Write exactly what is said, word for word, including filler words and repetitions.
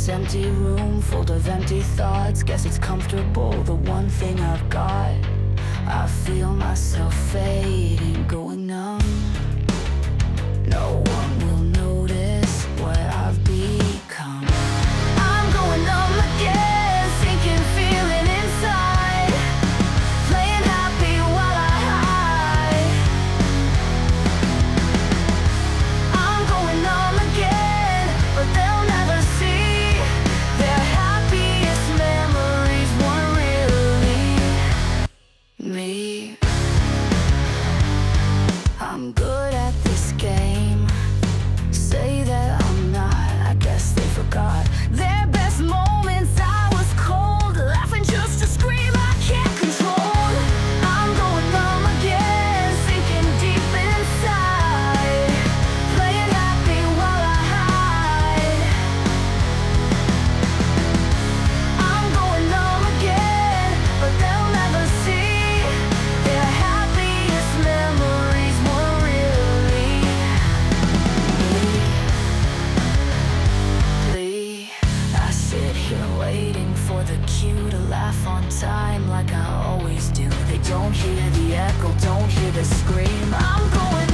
this empty room full of empty thoughts. Guess it's comfortable, the one thing I've got. I feel myself fading, going numb. No one will notice what I've become. I'm going numb again, sinking feeling inside, playing happy while I hide. I'm going numb again, but they'll never see their happiest memories weren't really me. I'm good at this game, say that I'm not, I guess they forgot their best moments. I was cold, laughing just to scream I can't control. I'm going numb again, sinking deep inside, playing happy while I hide. I'm going numb again, but they'll never see their happiest memories were really me. I sit here waiting for the cue to laugh on time like I always do. They don't hear the echo, don't hear the scream. I'm going